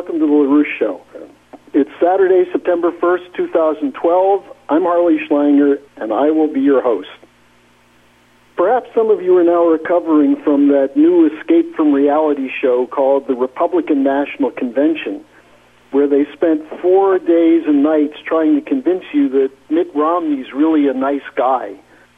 welcome to the LaRouche Show. It's Saturday, September 1st, 2012. I'm Harley Schlanger, and I will be your host. Perhaps some of you are now recovering from that new escape from reality show called the Republican National Convention, where they spent 4 days and nights trying to convince you that Mitt Romney's really a nice guy.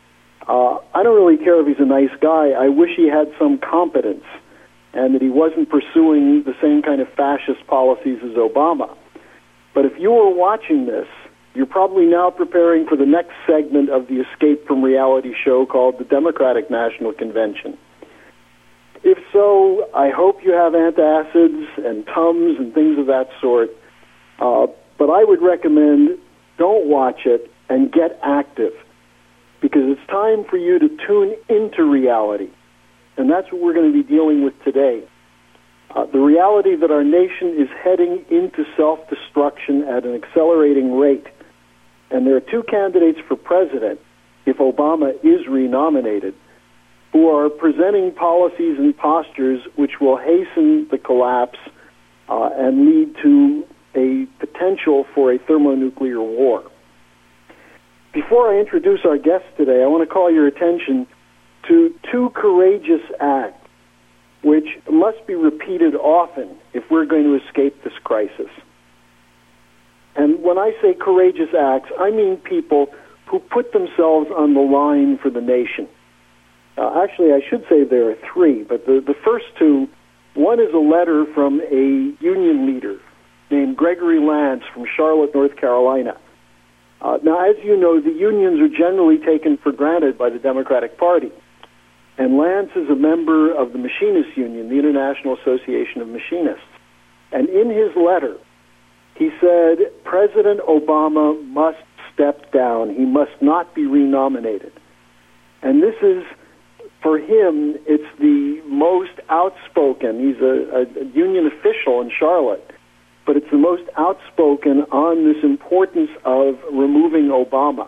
I don't really care if he's a nice guy. I wish he had some competence and that he wasn't pursuing the same kind of fascist policies as Obama. But if you were watching this, you're probably now preparing for the next segment of the escape from reality show called the Democratic National Convention. If so, I hope you have antacids and Tums and things of that sort. But I would recommend don't watch it and get active, because it's time for you to tune into reality. And that's what we're going to be dealing with today. The reality that our nation is heading into self-destruction at an accelerating rate. And there are two candidates for president, if Obama is renominated, who are presenting policies and postures which will hasten the collapse and lead to a potential for a thermonuclear war. Before I introduce our guest today, I want to call your attention to two courageous acts which must be repeated often if we're going to escape this crisis. And when I say courageous acts, I mean people who put themselves on the line for the nation. Actually, I should say there are three, but the first two, one is a letter from a union leader named Gregory Lance from Charlotte, North Carolina. Now, as you know, the unions are generally taken for granted by the Democratic Party. And Lance is a member of the Machinists Union, the International Association of Machinists. And in his letter, he said, President Obama must step down. He must not be renominated. And this is, for him, it's the most outspoken. He's a union official in Charlotte, but it's the most outspoken on this importance of removing Obama.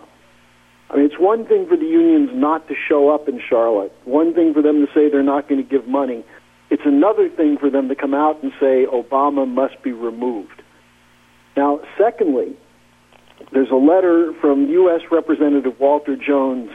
I mean, it's one thing for the unions not to show up in Charlotte, one thing for them to say they're not going to give money. It's another thing for them to come out and say Obama must be removed. Now, secondly, there's a letter from U.S. Representative Walter Jones,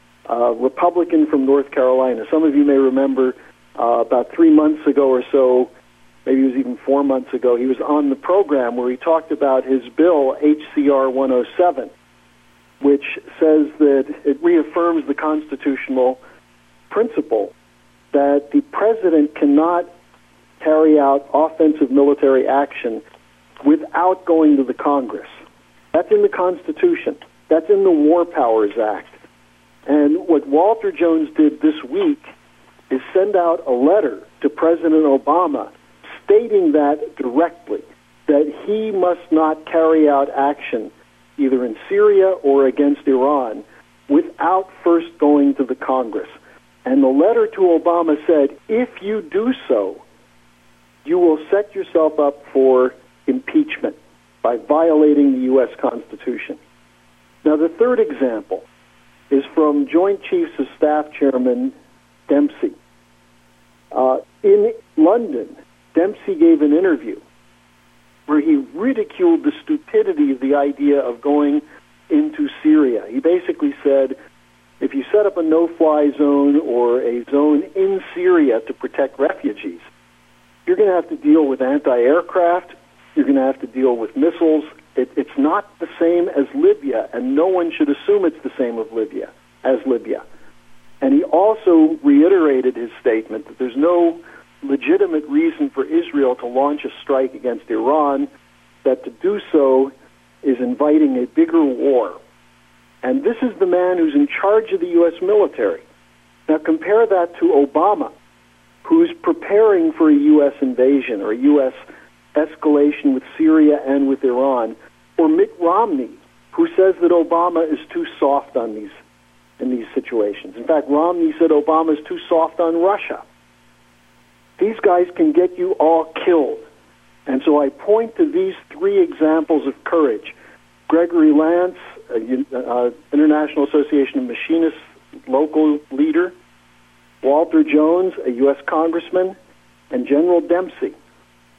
Republican from North Carolina. Some of you may remember about 3 months ago or so, maybe it was even 4 months ago, he was on the program where he talked about his bill, H.C.R. 107, which says that it reaffirms the constitutional principle that the president cannot carry out offensive military action without going to the Congress. That's in the Constitution. That's in the War Powers Act. And what Walter Jones did this week is send out a letter to President Obama stating that directly, that he must not carry out action either in Syria or against Iran without first going to the Congress. And the letter to Obama said, if you do so, you will set yourself up for impeachment by violating the U.S. Constitution. Now, the third example is from Joint Chiefs of Staff Chairman Dempsey. In London, Dempsey gave an interview where he ridiculed the stupidity of the idea of going into Syria. He basically said, if you set up a no-fly zone or a zone in Syria to protect refugees, you're going to have to deal with anti-aircraft, you're going to have to deal with missiles. It's not the same as Libya, and no one should assume it's the same as Libya. And he also reiterated his statement that there's no legitimate reason for Israel to launch a strike against Iran, that to do so is inviting a bigger war. And this is the man who's in charge of the U.S. military. Now compare that to Obama, who's preparing for a U.S. invasion or a U.S. escalation with Syria and with Iran, or Mitt Romney, who says that Obama is too soft on in these situations. In fact, Romney said Obama is too soft on Russia. These guys can get you all killed. And so I point to these three examples of courage. Gregory Lance, International Association of Machinists local leader, Walter Jones, a U.S. congressman, and General Dempsey,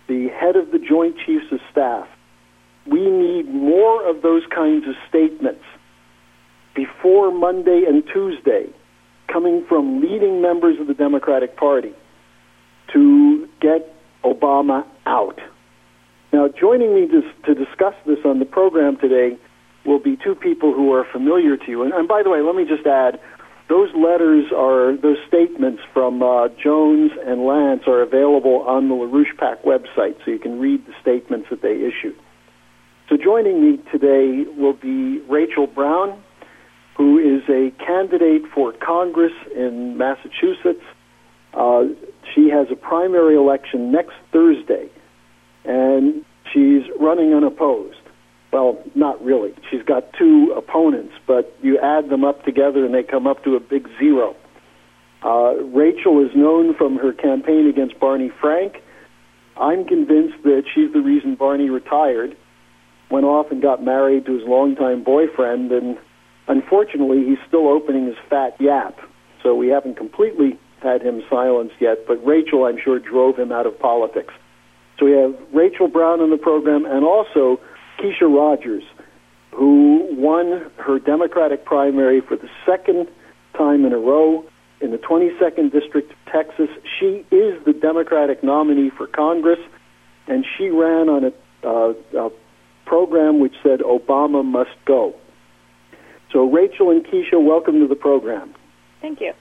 the head of the Joint Chiefs of Staff. We need more of those kinds of statements before Monday and Tuesday coming from leading members of the Democratic Party to get Obama out. Now, joining me to discuss this on the program today will be two people who are familiar to you. And by the way, let me just add, those statements from Jones and Lance are available on the LaRouche PAC website, so you can read the statements that they issued. So joining me today will be Rachel Brown, who is a candidate for Congress in Massachusetts. She has a primary election next Thursday, and she's running unopposed. Well, not really. She's got two opponents, but you add them up together and they come up to a big zero. Rachel is known from her campaign against Barney Frank. I'm convinced that she's the reason Barney retired, went off and got married to his longtime boyfriend, and unfortunately he's still opening his fat yap. So we haven't completely had him silenced yet, but Rachel, I'm sure, drove him out of politics. So we have Rachel Brown on the program, and also Keisha Rogers, who won her Democratic primary for the second time in a row in the 22nd District of Texas. She is the Democratic nominee for Congress, and she ran on a program which said Obama must go. So Rachel and Keisha, welcome to the program. Thank you.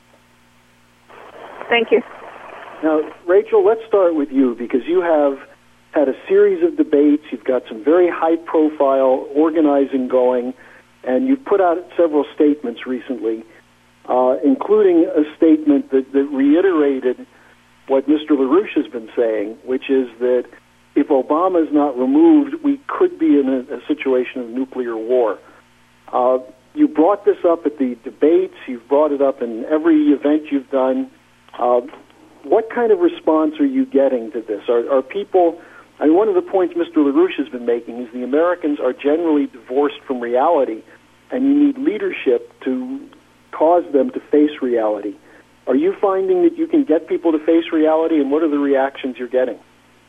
Thank you. Now, Rachel, let's start with you, because you have had a series of debates. You've got some very high-profile organizing going, and you've put out several statements recently, including a statement that reiterated what Mr. LaRouche has been saying, which is that if Obama is not removed, we could be in a situation of nuclear war. You brought this up at the debates. You've brought it up in every event you've done. What kind of response are you getting to this? Are people... I mean, one of the points Mr. LaRouche has been making is the Americans are generally divorced from reality, and you need leadership to cause them to face reality. Are you finding that you can get people to face reality, and what are the reactions you're getting?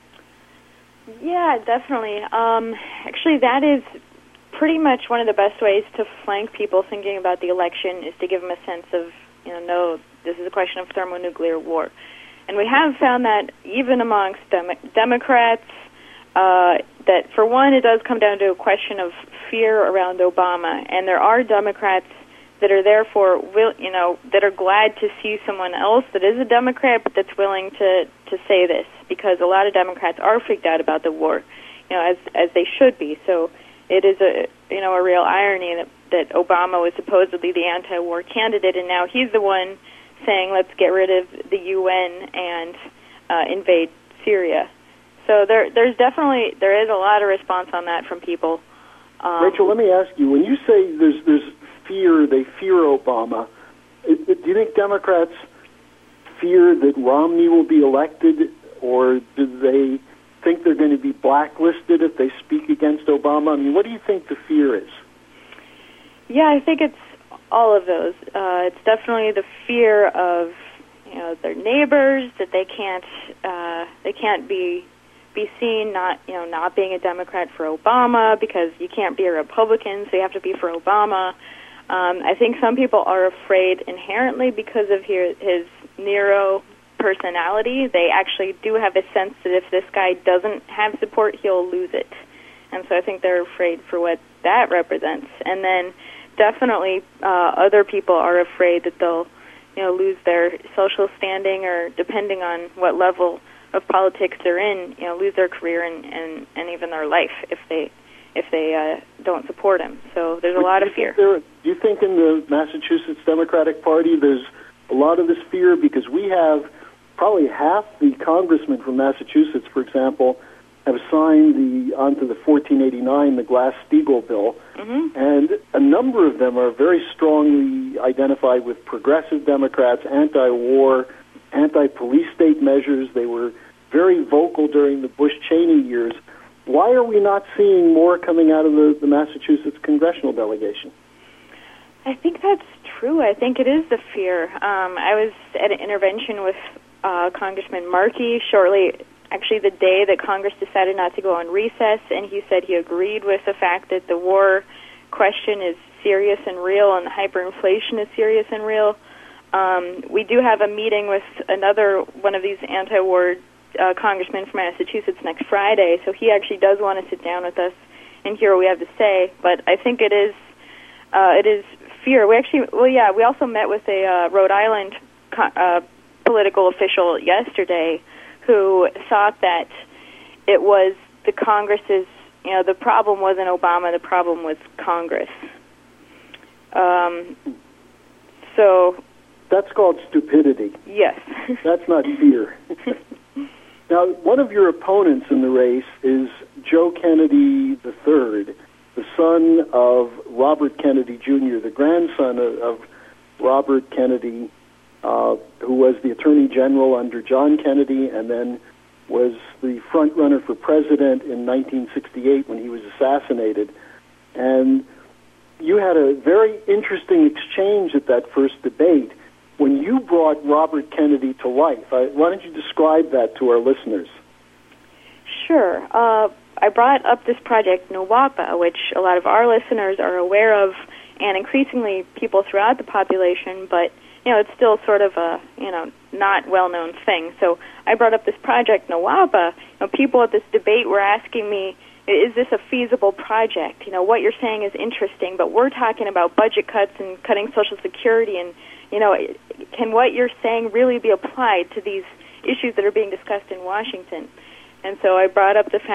Yeah, definitely. Actually, that is pretty much one of the best ways to flank people thinking about the election, is to give them a sense of, no, this is a question of thermonuclear war. And we have found that even amongst Democrats, that for one, it does come down to a question of fear around Obama, and there are Democrats that are therefore that are glad to see someone else that is a Democrat, but that's willing to say this, because a lot of Democrats are freaked out about the war, as they should be. So it is a real irony that Obama was supposedly the anti-war candidate, and now he's the one saying let's get rid of the UN and invade Syria. So there is a lot of response on that from people. Rachel, let me ask you: when you say there's fear, they fear Obama. Do you think Democrats fear that Romney will be elected, or do they think they're going to be blacklisted if they speak against Obama? I mean, what do you think the fear is? Yeah, I think it's all of those. It's definitely the fear of their neighbors, that they can't be seen not being a Democrat for Obama, because you can't be a Republican, so you have to be for Obama. I think some people are afraid inherently because of his Nero personality. They actually do have a sense that if this guy doesn't have support, he'll lose it. And so I think they're afraid for what that represents. And then definitely other people are afraid that they'll lose their social standing, or depending on what level of politics they're in, lose their career and even their life if they don't support him. So there's a lot of fear. Do you think in the Massachusetts Democratic Party there's a lot of this fear? Because we have probably half the congressmen from Massachusetts, for example, have signed onto the 1489, the Glass-Steagall bill, and a number of them are very strongly identified with progressive Democrats, anti-war, anti-police state measures. They were very vocal during the Bush-Cheney years. Why are we not seeing more coming out of the Massachusetts congressional delegation? I think that's true. I think it is the fear. I was at an intervention with Congressman Markey shortly actually the day that Congress decided not to go on recess, and he said he agreed with the fact that the war question is serious and real and hyperinflation is serious and real. We do have a meeting with another one of these anti-war congressmen from Massachusetts next Friday, so he actually does want to sit down with us and hear what we have to say. But I think it is fear. We also met with a Rhode Island political official yesterday who thought that it was the Congress's, the problem wasn't Obama, the problem was Congress. So that's called stupidity. Yes. That's not fear. Now, one of your opponents in the race is Joe Kennedy III, the son of Robert Kennedy Jr., the grandson of Robert Kennedy, who was the Attorney General under John Kennedy and then was the front runner for president in 1968 when he was assassinated. And you had a very interesting exchange at that first debate when you brought Robert Kennedy to life. Why don't you describe that to our listeners? Sure. I brought up this project, NWAPA, which a lot of our listeners are aware of, and increasingly people throughout the population, but it's still sort of a, not well-known thing. So I brought up this project, NWAPA. People at this debate were asking me, is this a feasible project? What you're saying is interesting, but we're talking about budget cuts and cutting Social Security, and, can what you're saying really be applied to these issues that are being discussed in Washington? And so I brought up this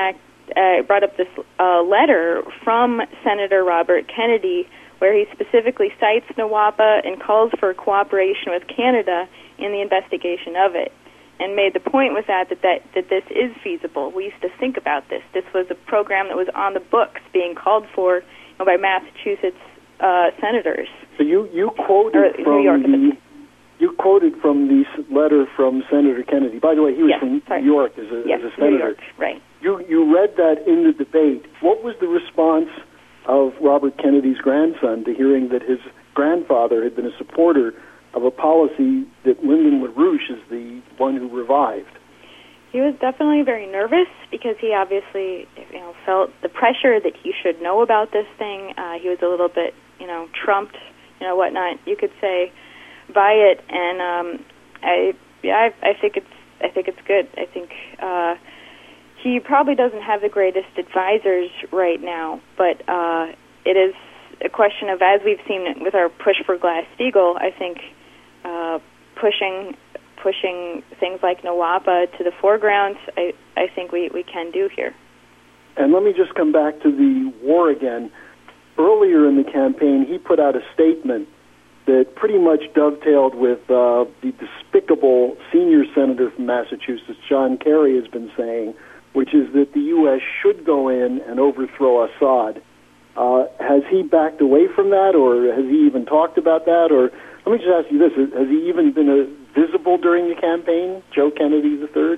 letter from Senator Robert Kennedy, where he specifically cites NWAPA and calls for cooperation with Canada in the investigation of it, and made the point with that this is feasible. We used to think about this. This was a program that was on the books being called for by Massachusetts senators. So you quoted from the letter from Senator Kennedy. By the way, he was from New York as a senator. New York, right. You read that in the debate. What was the response of Robert Kennedy's grandson to hearing that his grandfather had been a supporter of a policy that Lyndon LaRouche is the one who revived? He was definitely very nervous because he obviously, felt the pressure that he should know about this thing. He was a little bit, trumped, whatnot, you could say, by it. And I think it's good. I think he probably doesn't have the greatest advisors right now, but it is a question of, as we've seen with our push for Glass-Steagall, I think pushing things like NWAPA to the foreground, I think we can do here. And let me just come back to the war again. Earlier in the campaign, he put out a statement that pretty much dovetailed with the despicable senior senator from Massachusetts, John Kerry, has been saying, which is that the U.S. should go in and overthrow Assad. Has he backed away from that, or has he even talked about that? Or let me just ask you this, has he even been visible during the campaign, Joe Kennedy III?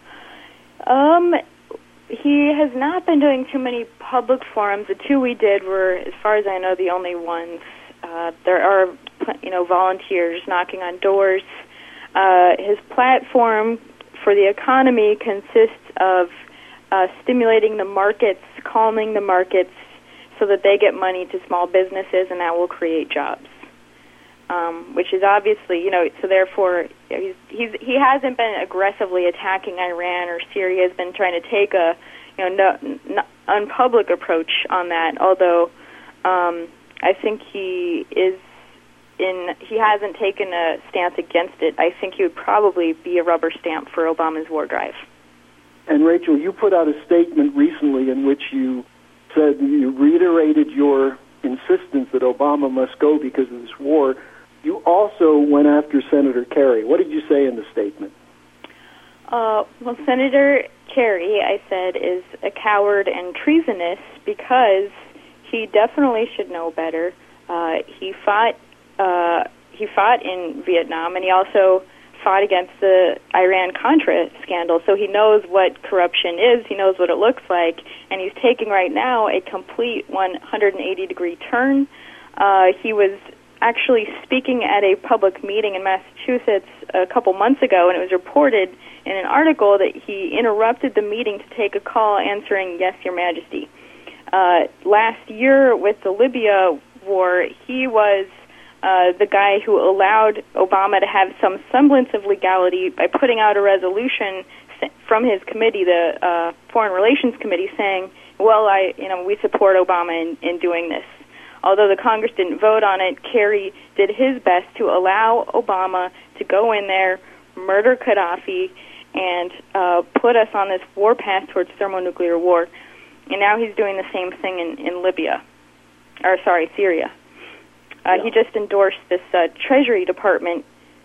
He has not been doing too many public forums. The two we did were, as far as I know, the only ones. There are, volunteers knocking on doors. His platform for the economy consists of stimulating the markets, calming the markets, so that they get money to small businesses, and that will create jobs. Which is obviously, so therefore, he hasn't been aggressively attacking Iran or Syria. Has been trying to take a, unpublic approach on that. Although, I think he hasn't taken a stance against it. I think he would probably be a rubber stamp for Obama's war drive. And Rachel, you put out a statement recently in which you said you reiterated your insistence that Obama must go because of this war. You also went after Senator Kerry. What did you say in the statement? Well, Senator Kerry, I said, is a coward and treasonous because he definitely should know better. He fought in Vietnam, and he also fought against the Iran-Contra scandal, so he knows what corruption is, he knows what it looks like, and he's taking right now a complete 180-degree turn. He was actually speaking at a public meeting in Massachusetts a couple months ago, and it was reported in an article that he interrupted the meeting to take a call answering, "Yes, Your Majesty." Last year with the Libya war, he was the guy who allowed Obama to have some semblance of legality by putting out a resolution from his committee, the Foreign Relations Committee, saying, "Well, we support Obama in doing this." Although the Congress didn't vote on it, Kerry did his best to allow Obama to go in there, murder Gaddafi, and put us on this war path towards thermonuclear war. And now he's doing the same thing in Syria. He just endorsed this Treasury Department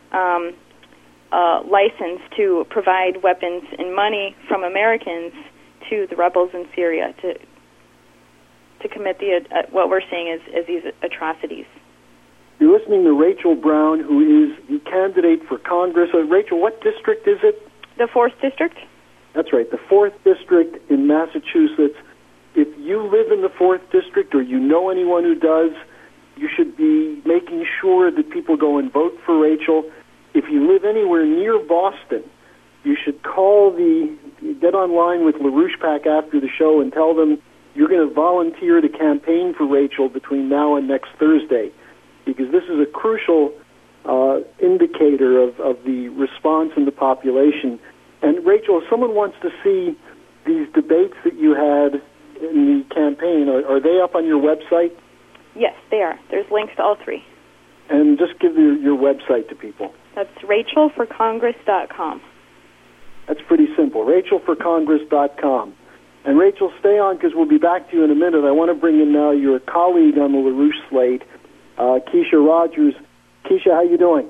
license to provide weapons and money from Americans to the rebels in Syria to commit what we're seeing as these atrocities. You're listening to Rachel Brown, who is the candidate for Congress. Rachel, what district is it? The 4th District. That's right, the 4th District in Massachusetts. If you live in the 4th District or you know anyone who does, you should be making sure that people go and vote for Rachel. If you live anywhere near Boston, you should get online with LaRouche PAC after the show and tell them you're going to volunteer to campaign for Rachel between now and next Thursday, because this is a crucial indicator of the response in the population. And Rachel, if someone wants to see these debates that you had in the campaign, are they up on your website? Yes, they are. There's links to all 3. And just give your website to people. That's rachelforcongress.com. That's pretty simple, rachelforcongress.com. And Rachel, stay on because we'll be back to you in a minute. I want to bring in now your colleague on the LaRouche slate, Keisha Rogers. Keisha, how you doing?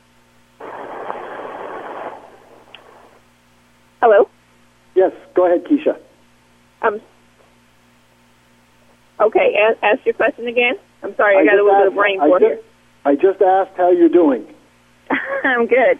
Hello? Yes, go ahead, Keisha. Okay, ask your question again. I'm sorry, I got a little bit of brain fart here. I just asked how you're doing. I'm good.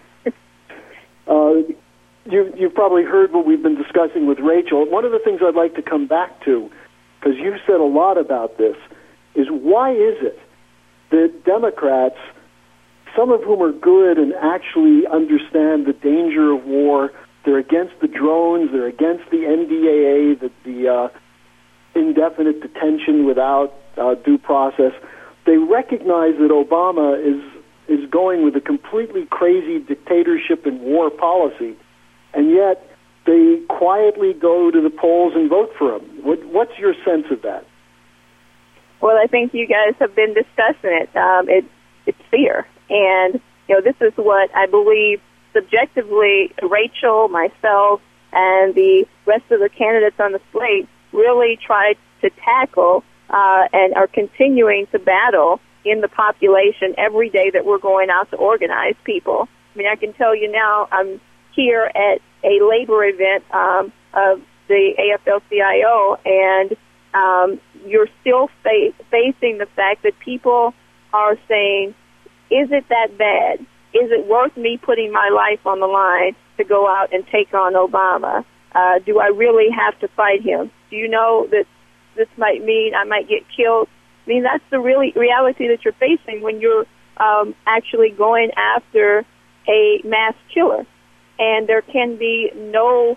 You've probably heard what we've been discussing with Rachel. One of the things I'd like to come back to, because you've said a lot about this, is why is it that Democrats, some of whom are good and actually understand the danger of war, they're against the drones, they're against the NDAA, the indefinite detention without due process, they recognize that Obama is going with a completely crazy dictatorship and war policy, and yet they quietly go to the polls and vote for him. What's your sense of that? Well, I think you guys have been discussing it. It's fear. And, this is what I believe subjectively Rachel, myself, and the rest of the candidates on the slate really tried to tackle and are continuing to battle in the population every day that we're going out to organize people. I mean, I can tell you now, I'm here at a labor event of the AFL-CIO, and you're still facing the fact that people are saying, is it that bad? Is it worth me putting my life on the line to go out and take on Obama? Do I really have to fight him? Do you know that this might mean I might get killed? I mean, that's the reality that you're facing when you're actually going after a mass killer. And there can be no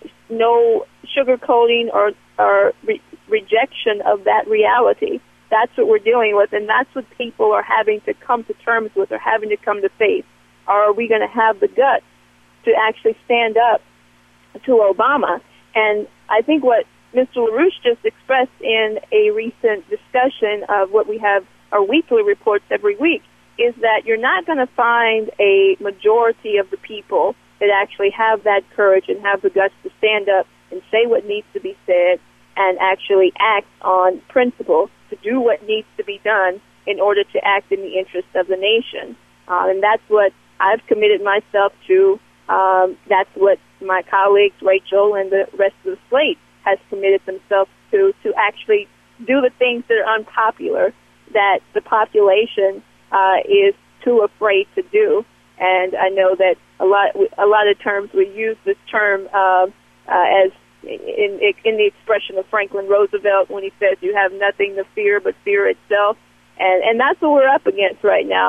sugarcoating or rejection of that reality. That's what we're dealing with, and that's what people are having to come to terms with or having to come to face. Are we going to have the guts to actually stand up to Obama? And I think what Mr. LaRouche just expressed in a recent discussion of what we have our weekly reports every week is that you're not going to find a majority of the people that actually have that courage and have the guts to stand up and say what needs to be said and actually act on principle to do what needs to be done in order to act in the interest of the nation. And that's what I've committed myself to. That's what my colleagues, Rachel, and the rest of the slate has committed themselves to actually do the things that are unpopular that the population is too afraid to do. And I know that a lot of terms we use this term as in the expression of Franklin Roosevelt when he says you have nothing to fear but fear itself. And that's what we're up against right now.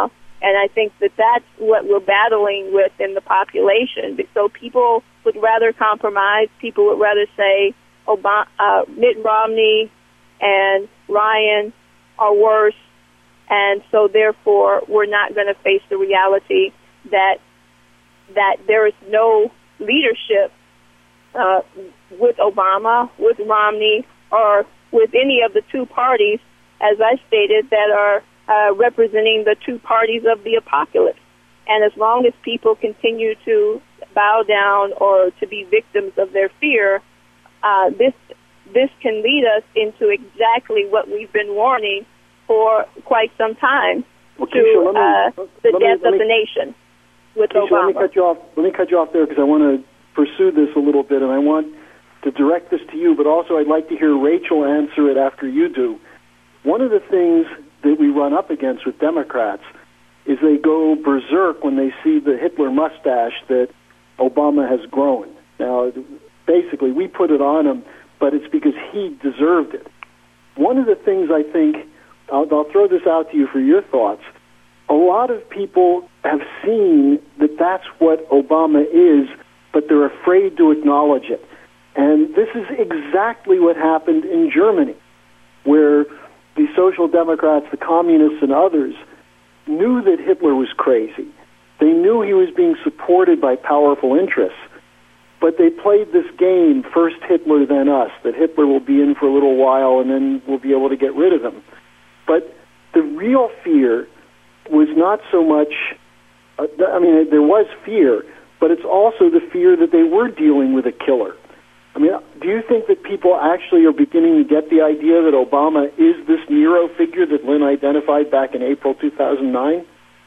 And I think that that's what we're battling with in the population. So people would rather compromise. People would rather say Mitt Romney and Ryan are worse. And so therefore, we're not going to face the reality that there is no leadership with Obama, with Romney, or with any of the two parties, as I stated, that are representing the two parties of the apocalypse. And as long as people continue to bow down or to be victims of their fear, this can lead us into exactly what we've been warning for quite some time, Keisha, the death of the nation with Keisha, Obama. Let me cut you off there because I want to pursue this a little bit, and I want to direct this to you, but also I'd like to hear Rachel answer it after you do. One of the things that we run up against with Democrats is they go berserk when they see the Hitler mustache that Obama has grown. Now, basically, we put it on him, but it's because he deserved it. One of the things I think, I'll throw this out to you for your thoughts, a lot of people have seen that that's what Obama is, but they're afraid to acknowledge it. And this is exactly what happened in Germany, where the Social Democrats, the Communists, and others knew that Hitler was crazy. They knew he was being supported by powerful interests, but they played this game, first Hitler, then us, that Hitler will be in for a little while and then we'll be able to get rid of him. But the real fear was not so much, there was fear, but it's also the fear that they were dealing with a killer. I mean, do you think that people actually are beginning to get the idea that Obama is this Nero figure that Lynn identified back in April 2009?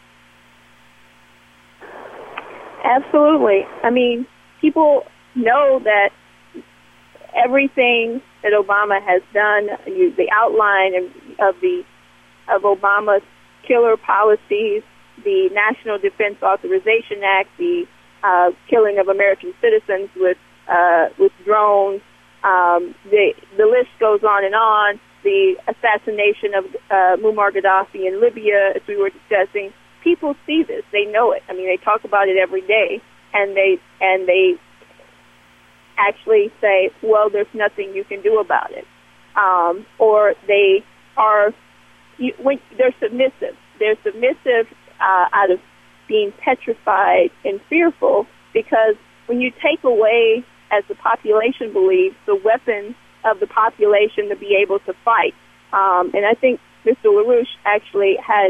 Absolutely. I mean, people know that everything that Obama has done, the outline of Obama's killer policies, the National Defense Authorization Act, the killing of American citizens with drones. The list goes on and on. The assassination of Muammar Gaddafi in Libya, as we were discussing. People see this. They know it. I mean, they talk about it every day, and they actually say, "Well, there's nothing you can do about it," or they are. They're submissive. They're submissive out of being petrified and fearful, because when you take away, as the population believes, the weapon of the population to be able to fight. And I think Mr. LaRouche actually had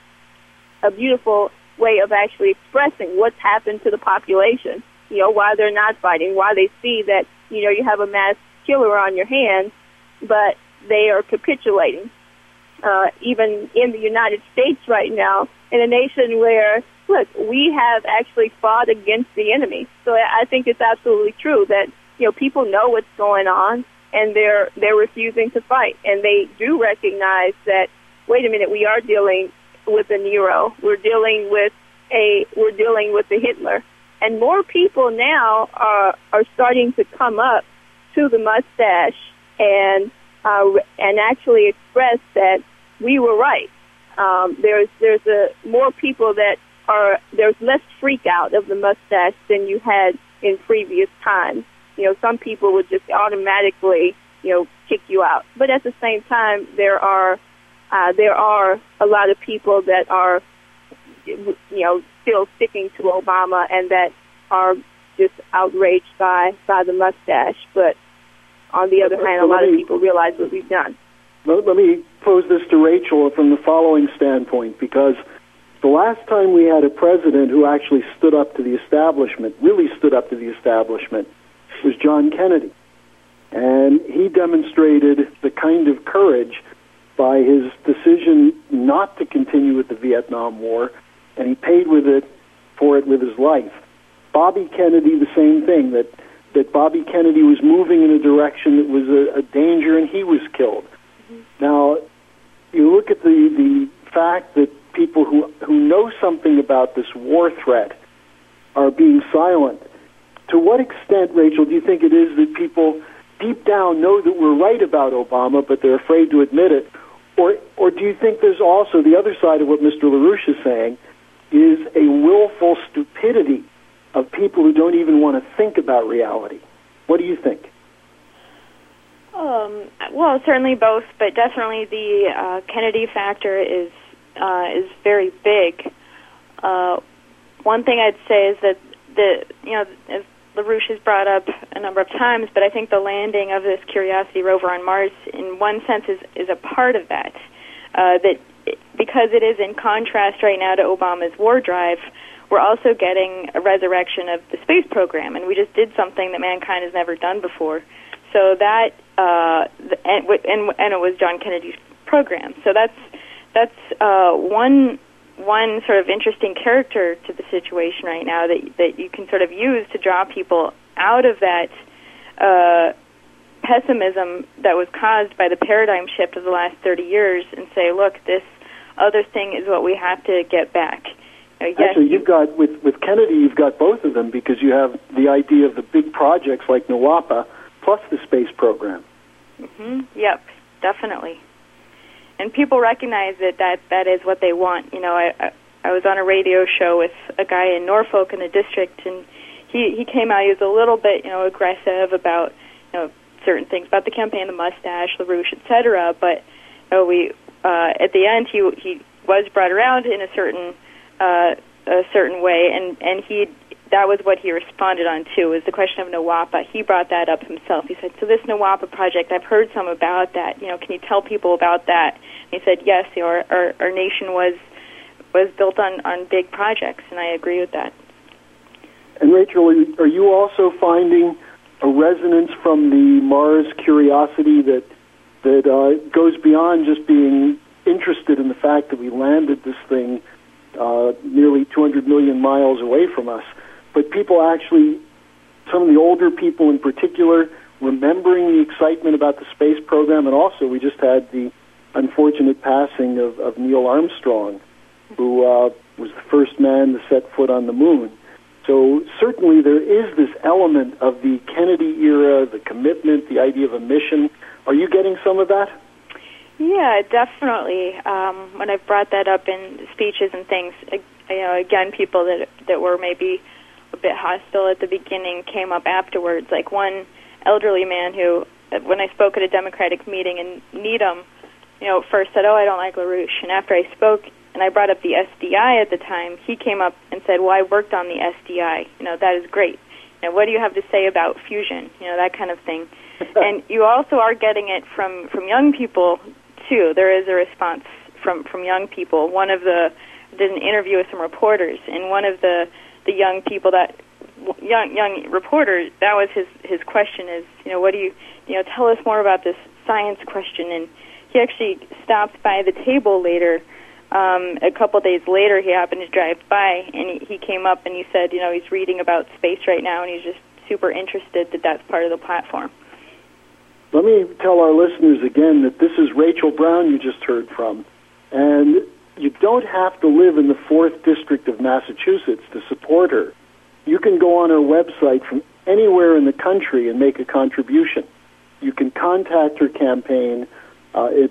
a beautiful way of actually expressing what's happened to the population, why they're not fighting, why they see that, you have a mass killer on your hands, but they are capitulating. Even in the United States right now, in a nation where, look, we have actually fought against the enemy. So I think it's absolutely true that, people know what's going on, and they're refusing to fight. And they do recognize that, wait a minute, we are dealing with a Nero. We're dealing with the Hitler. And more people now are starting to come up to the mustache and actually express that we were right. There's more people that there's less freak out of the mustache than you had in previous times. Some people would just automatically, kick you out. But at the same time, there are a lot of people that are, still sticking to Obama and that are just outraged by the mustache. But on the other hand, a lot of people realize what we've done. Let me pose this to Rachel from the following standpoint, because the last time we had a president who actually stood up to the establishment, really stood up to the establishment, was John Kennedy. And he demonstrated the kind of courage by his decision not to continue with the Vietnam War, and he paid for it with his life. Bobby Kennedy, the same thing, that Bobby Kennedy was moving in a direction that was a danger, and he was killed. Now, you look at the fact that people who know something about this war threat are being silent. To what extent, Rachel, do you think it is that people deep down know that we're right about Obama, but they're afraid to admit it? Or do you think there's also the other side of what Mr. LaRouche is saying, is a willful stupidity of people who don't even want to think about reality? What do you think? Well, certainly both, but definitely the Kennedy factor is very big. One thing I'd say is that as LaRouche has brought up a number of times, but I think the landing of this Curiosity rover on Mars, in one sense, is a part of that. Because it is in contrast right now to Obama's war drive, we're also getting a resurrection of the space program, and we just did something that mankind has never done before. So that, and it was John Kennedy's program. So that's one sort of interesting character to the situation right now that you can sort of use to draw people out of that pessimism that was caused by the paradigm shift of the last 30 years and say, look, this other thing is what we have to get back. Actually, you've got, with Kennedy, you've got both of them because you have the idea of the big projects like NWAPA plus the space program. Mm-hmm. Yep, definitely. And people recognize that is what they want. I was on a radio show with a guy in Norfolk in the district, and he came out. He was a little bit, aggressive about, certain things about the campaign, the mustache, LaRouche, etc. But we at the end he was brought around in a certain way, and that was what he responded on too, was the question of NWAPA. He brought that up himself. He said, so this NWAPA project, I've heard some about that. Can you tell people about that? And he said, yes, our nation was built on big projects, and I agree with that. And Rachel, are you also finding a resonance from the Mars Curiosity that goes beyond just being interested in the fact that we landed this thing nearly 200 million miles away from us, but people actually, some of the older people in particular, remembering the excitement about the space program, and also we just had the unfortunate passing of Neil Armstrong, who was the first man to set foot on the moon. So certainly there is this element of the Kennedy era, the commitment, the idea of a mission. Are you getting some of that? Yeah, definitely. When I've brought that up in speeches and things, again, people that were maybe a bit hostile at the beginning came up afterwards. Like one elderly man who, when I spoke at a Democratic meeting in Needham, first said, I don't like LaRouche. And after I spoke and I brought up the SDI at the time, he came up and said, well, I worked on the SDI. That is great. What do you have to say about fusion? That kind of thing. And you also are getting it from young people, too. There is a response from young people. Did an interview with some reporters, and one of the young people young reporter, that was his question is, what do you tell us more about this science question? And he actually stopped by the table later. A couple days later, he happened to drive by, and he came up and he said, he's reading about space right now, and he's just super interested that that's part of the platform. Let me tell our listeners again that this is Rachel Brown you just heard from, and you don't have to live in the 4th District of Massachusetts to support her. You can go on her website from anywhere in the country and make a contribution. You can contact her campaign. It's,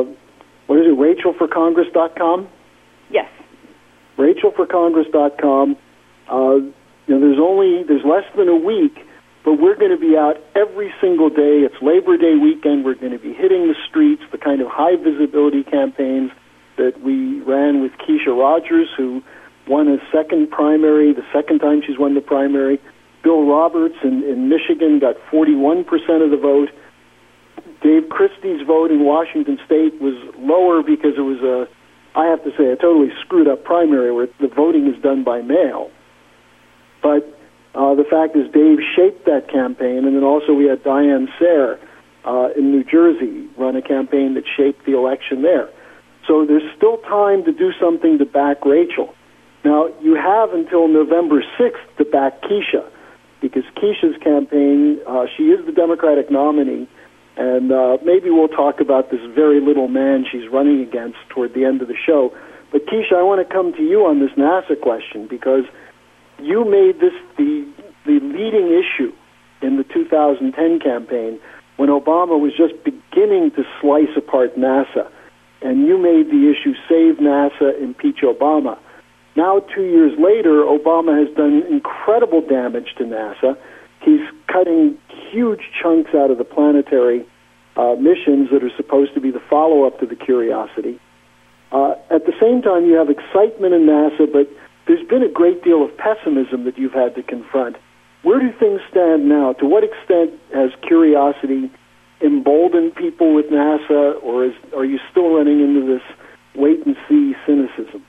RachelForCongress.com? Yes. RachelForCongress.com. There's less than a week, but we're going to be out every single day. It's Labor Day weekend. We're going to be hitting the streets, the kind of high visibility campaigns that we ran with Keisha Rogers, who won a second primary, the second time she's won the primary. Bill Roberts in Michigan got 41% of the vote. Dave Christie's vote in Washington State was lower because it was a totally screwed up primary where the voting is done by mail. But the fact is Dave shaped that campaign, and then also we had Diane Sayre in New Jersey run a campaign that shaped the election there. So there's still time to do something to back Rachel. Now, you have until November 6th to back Keisha, because Keisha's campaign, she is the Democratic nominee, and maybe we'll talk about this very little man she's running against toward the end of the show. But Keisha, I want to come to you on this NASA question, because you made this the leading issue in the 2010 campaign when Obama was just beginning to slice apart NASA. and you made the issue Save NASA, Impeach Obama. Now, 2 years later, Obama has done incredible damage to NASA. He's cutting huge chunks out of the planetary missions that are supposed to be the follow-up to the Curiosity. At the same time, you have excitement in NASA, but there's been a great deal of pessimism that you've had to confront. Where do things stand now? To what extent has Curiosity emboldened people with NASA, or are you still running into this wait-and-see cynicism?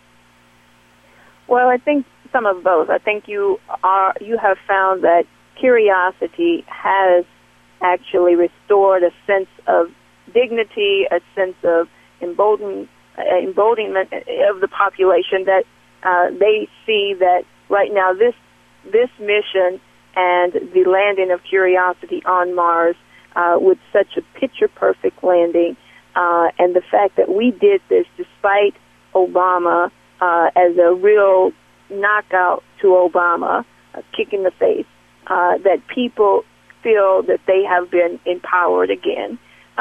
Well, I think some of both. I think you have found that Curiosity has actually restored a sense of dignity, a sense of emboldenment of the population, that they see that right now this mission and the landing of Curiosity on Mars with such a picture-perfect landing, and the fact that we did this despite Obama as a real knockout to Obama, a kick in the face, that people feel that they have been empowered again.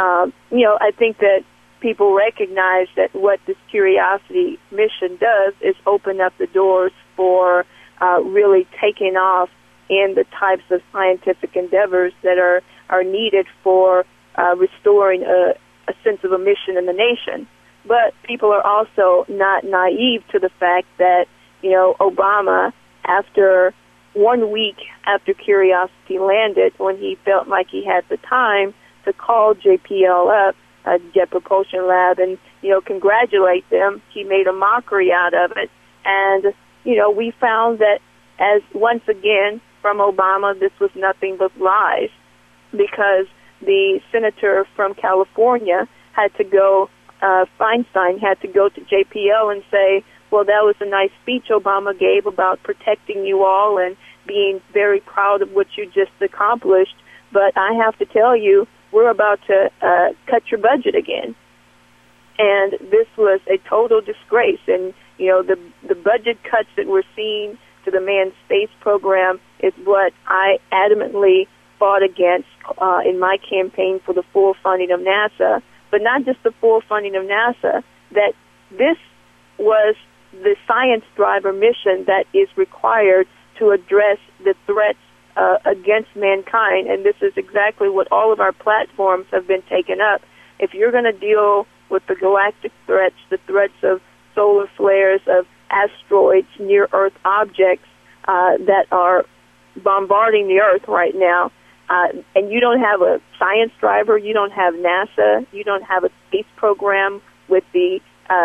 I think that people recognize that what this Curiosity mission does is open up the doors for really taking off in the types of scientific endeavors that are needed for restoring a sense of a mission in the nation. But people are also not naive to the fact that, Obama, after 1 week after Curiosity landed, when he felt like he had the time to call JPL up, Jet Propulsion Lab, and, congratulate them, he made a mockery out of it. And, we found that as once again from Obama, this was nothing but lies, because the senator from California had to go, Feinstein had to go to JPL and say, well, that was a nice speech Obama gave about protecting you all and being very proud of what you just accomplished, but I have to tell you, we're about to cut your budget again. And this was a total disgrace. And, the budget cuts that we're seeing to the manned space program is what I adamantly fought against in my campaign for the full funding of NASA. But not just the full funding of NASA, that this was the science driver mission that is required to address the threats against mankind, and this is exactly what all of our platforms have been taken up. If you're going to deal with the galactic threats, the threats of solar flares, of asteroids, near-Earth objects that are bombarding the Earth right now, and you don't have a science driver, you don't have NASA, you don't have a space program with the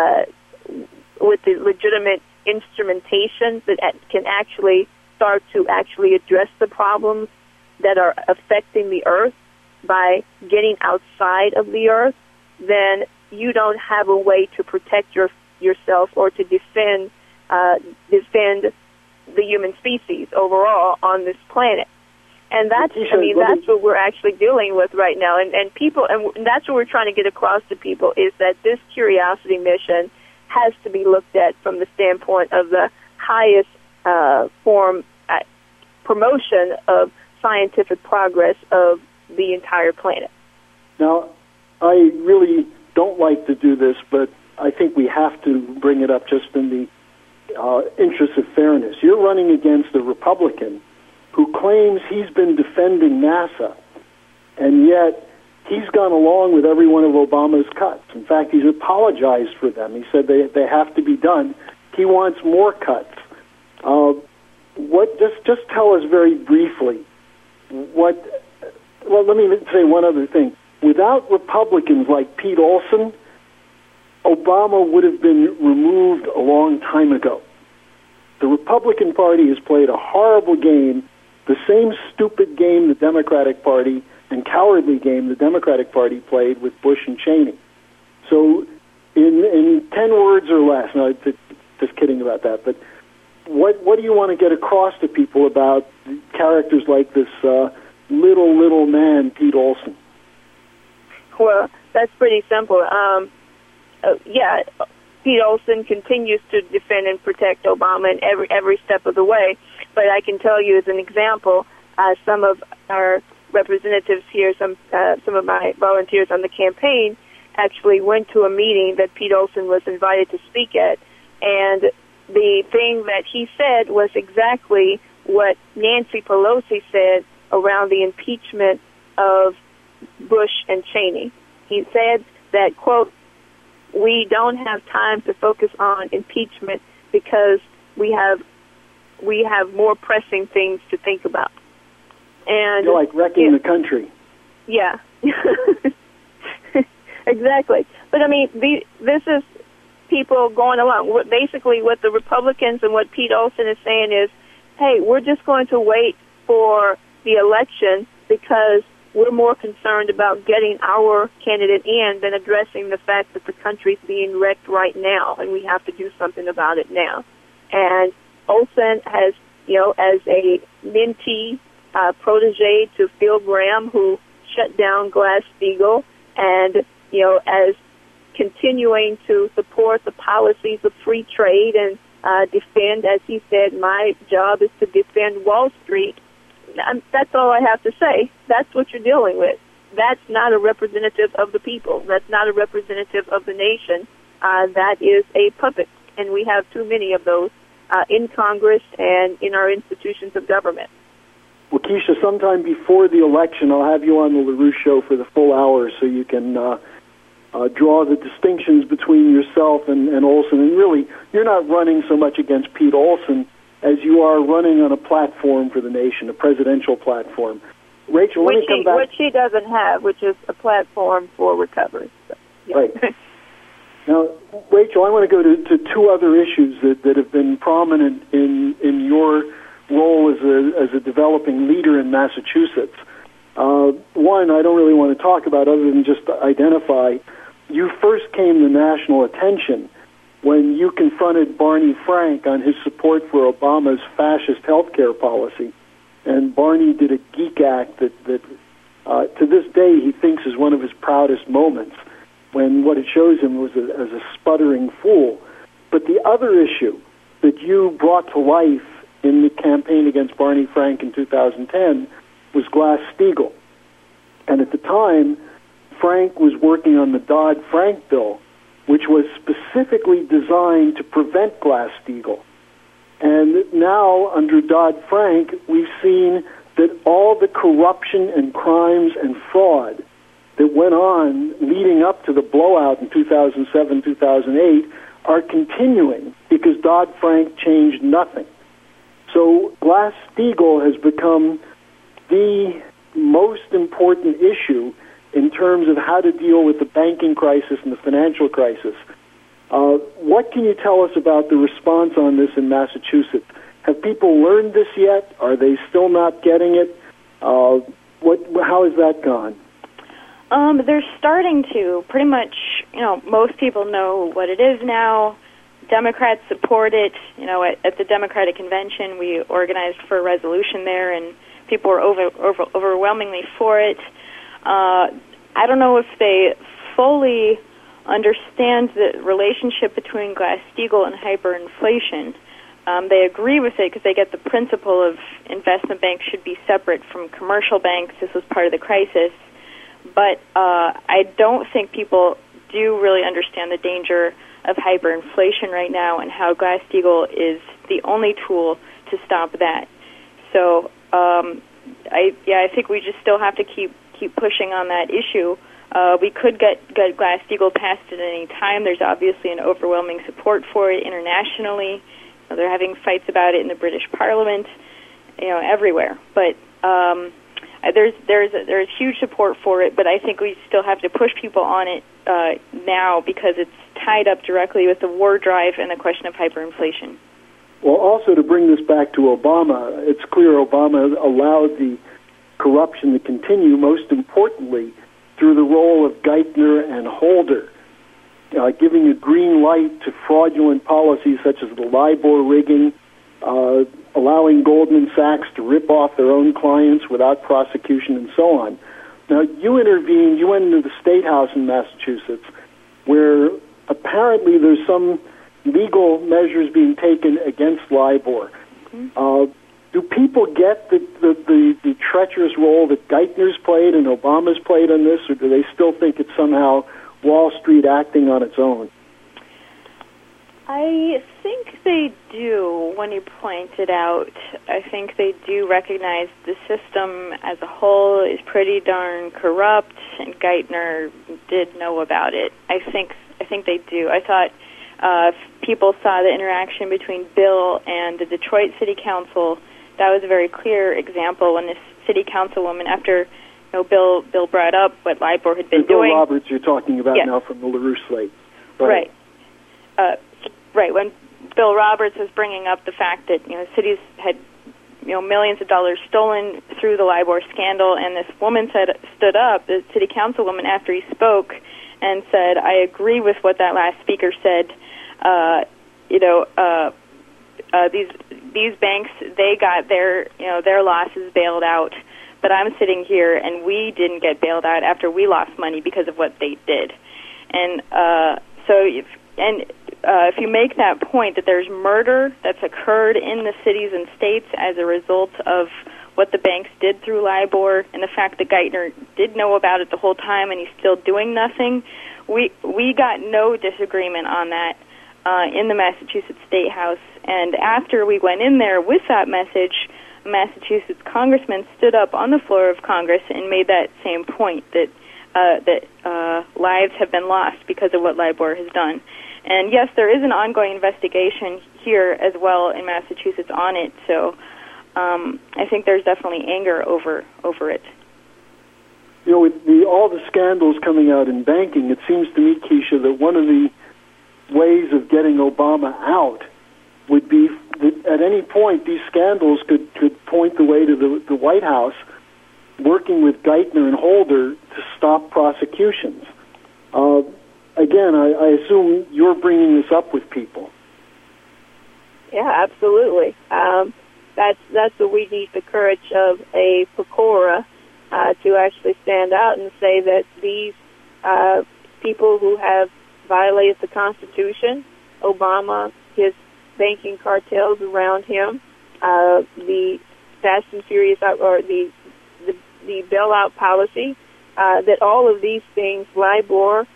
legitimate instrumentation that can actually start to actually address the problems that are affecting the Earth by getting outside of the Earth, then you don't have a way to protect yourself or to defend the human species overall on this planet. And that's what we're actually dealing with right now. And people, and that's what we're trying to get across to people, is that this Curiosity mission has to be looked at from the standpoint of the highest form promotion of scientific progress of the entire planet. Now, I really don't like to do this, but I think we have to bring it up just in the interest of fairness. You're running against a Republican who claims he's been defending NASA, and yet he's gone along with every one of Obama's cuts. In fact, he's apologized for them. He said they have to be done. He wants more cuts. Just tell us very briefly what. Well, let me say one other thing. Without Republicans like Pete Olson, Obama would have been removed a long time ago. The Republican Party has played a horrible game, the same stupid game the Democratic Party and cowardly game the Democratic Party played with Bush and Cheney. So in 10 words or less, no, just kidding about that, but what do you want to get across to people about characters like this little man, Pete Olson? Well, that's pretty simple. Pete Olson continues to defend and protect Obama in every step of the way. But I can tell you, as an example, some of our representatives here, some of my volunteers on the campaign, actually went to a meeting that Pete Olson was invited to speak at, and the thing that he said was exactly what Nancy Pelosi said around the impeachment of Bush and Cheney. He said that, quote, "We don't have time to focus on impeachment because we have more pressing things to think about." And you're like wrecking the country. Yeah. Exactly. But I mean, this is people going along. Basically, what the Republicans and what Pete Olson is saying is, hey, we're just going to wait for the election because we're more concerned about getting our candidate in than addressing the fact that the country's being wrecked right now, and we have to do something about it now. And Olson has, as a mentee, protege to Phil Gramm, who shut down Glass-Steagall, and, as continuing to support the policies of free trade and defend, as he said, my job is to defend Wall Street. That's all I have to say. That's what you're dealing with. That's not a representative of the people. That's not a representative of the nation. That is a puppet, and we have too many of those in Congress and in our institutions of government. Well, Keisha, sometime before the election, I'll have you on the LaRouche Show for the full hour so you can draw the distinctions between yourself and Olson. And really, you're not running so much against Pete Olson as you are running on a platform for the nation, a presidential platform. Rachel, let me come back. Which he doesn't have, which is a platform for recovery. So, yeah. Right. Now, Rachel, I want to go to two other issues that have been prominent in your role as a developing leader in Massachusetts. One, I don't really want to talk about other than just identify. You first came to national attention when you confronted Barney Frank on his support for Obama's fascist health care policy. And Barney did a geek act that to this day he thinks is one of his proudest moments, when what it shows him was as a sputtering fool. But the other issue that you brought to life in the campaign against Barney Frank in 2010 was Glass-Steagall. And at the time, Frank was working on the Dodd-Frank bill, which was specifically designed to prevent Glass-Steagall. And now, under Dodd-Frank, we've seen that all the corruption and crimes and fraud that went on leading up to the blowout in 2007, 2008 are continuing because Dodd-Frank changed nothing. So Glass-Steagall has become the most important issue in terms of how to deal with the banking crisis and the financial crisis. What can you tell us about the response on this in Massachusetts? Have people learned this yet? Are they still not getting it? How has that gone? They're starting to. Pretty much, most people know what it is now. Democrats support it. At the Democratic Convention, we organized for a resolution there, and people were overwhelmingly for it. I don't know if they fully understand the relationship between Glass-Steagall and hyperinflation. They agree with it because they get the principle of investment banks should be separate from commercial banks. This was part of the crisis. But I don't think people do really understand the danger of hyperinflation right now and how Glass-Steagall is the only tool to stop that. So I think we just still have to keep pushing on that issue. We could get Glass-Steagall passed at any time. There's obviously an overwhelming support for it internationally. They're having fights about it in the British Parliament, everywhere. But there's huge support for it. But I think we still have to push people on it now because it's tied up directly with the war drive and the question of hyperinflation. Well, also to bring this back to Obama, it's clear Obama allowed the corruption to continue, most importantly, through the role of Geithner and Holder, giving a green light to fraudulent policies such as the LIBOR rigging, allowing Goldman Sachs to rip off their own clients without prosecution, and so on. Now, you intervened, you went into the State House in Massachusetts, where apparently there's some legal measures being taken against LIBOR. Mm-hmm. Do people get the treacherous role that Geithner's played and Obama's played on this, or do they still think it's somehow Wall Street acting on its own? I think they do when you point it out. I think they do recognize the system as a whole is pretty darn corrupt, and Geithner did know about it. I think they do. I thought people saw the interaction between Bill and the Detroit City Council. That was a very clear example when this city councilwoman, after Bill brought up what LIBOR had been doing. Bill Roberts you're talking about now from the LaRouche slate. Right. Right, when Bill Roberts was bringing up the fact that cities had millions of dollars stolen through the LIBOR scandal, and this woman stood up, the city councilwoman, after he spoke, and said, "I agree with what that last speaker said. These banks, they got their losses bailed out, but I'm sitting here and we didn't get bailed out after we lost money because of what they did." And if you make that point that there's murder that's occurred in the cities and states as a result of what the banks did through LIBOR, and the fact that Geithner did know about it the whole time and he's still doing nothing, we got no disagreement on that in the Massachusetts State House. And after we went in there with that message, a Massachusetts congressman stood up on the floor of Congress and made that same point, that lives have been lost because of what LIBOR has done. And yes, there is an ongoing investigation here as well in Massachusetts on it. So I think there's definitely anger over it. With all the scandals coming out in banking, it seems to me, Keisha, that one of the ways of getting Obama out would be that at any point these scandals could point the way to the White House working with Geithner and Holder to stop prosecutions. Again, I assume you're bringing this up with people. Yeah, absolutely. That's what we need, the courage of a Pecora to actually stand out and say that these people who have violated the Constitution, Obama, his banking cartels around him, the Fast and Furious, or the bailout policy, that all of these things, LIBOR,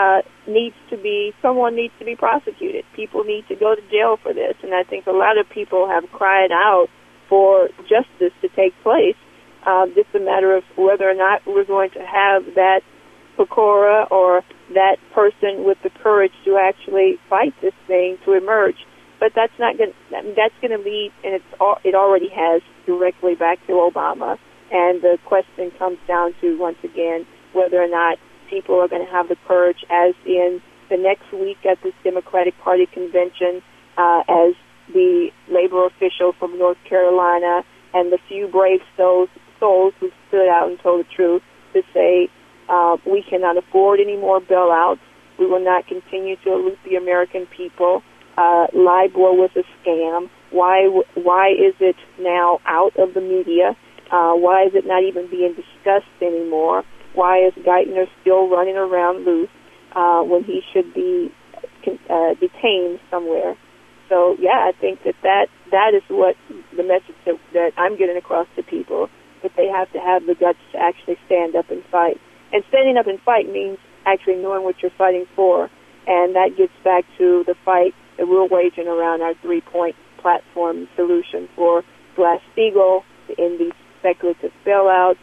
someone needs to be prosecuted. People need to go to jail for this. And I think a lot of people have cried out for justice to take place. Just a matter of whether or not we're going to have that Pecora or that person with the courage to actually fight this thing to emerge. But that's not going. That's going to lead, and it already has, directly back to Obama. And the question comes down to, once again, whether or not people are going to have the courage, as in the next week at this Democratic Party convention, as the labor official from North Carolina and the few brave souls who stood out and told the truth to say, we cannot afford any more bailouts. We will not continue to elude the American people. LIBOR was a scam. Why is it now out of the media? Why is it not even being discussed anymore? Why is Geithner still running around loose when he should be detained somewhere? So, yeah, I think that is what the message that I'm getting across to people, that they have to have the guts to actually stand up and fight. And standing up and fight means actually knowing what you're fighting for, and that gets back to the fight that we're waging around our 3-point platform solution for Glass-Steagall to end these speculative bailouts,